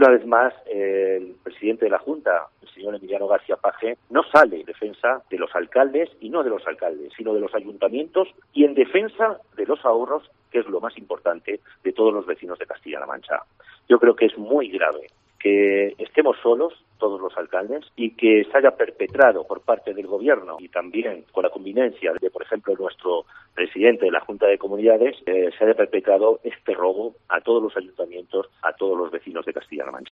Una vez más, el presidente de la Junta, el señor Emiliano García Paje, no sale en defensa de los alcaldes, y no de los alcaldes, sino de los ayuntamientos, y en defensa de los ahorros, que es lo más importante, de todos los vecinos de Castilla-La Mancha. Yo creo que es muy grave que estemos solos, todos los alcaldes, y que se haya perpetrado por parte del Gobierno y también con la connivencia de, por ejemplo, nuestro presidente de la Junta de Comunidades, se haya perpetrado este robo a todos los ayuntamientos, a todos los vecinos de Castilla-La Mancha.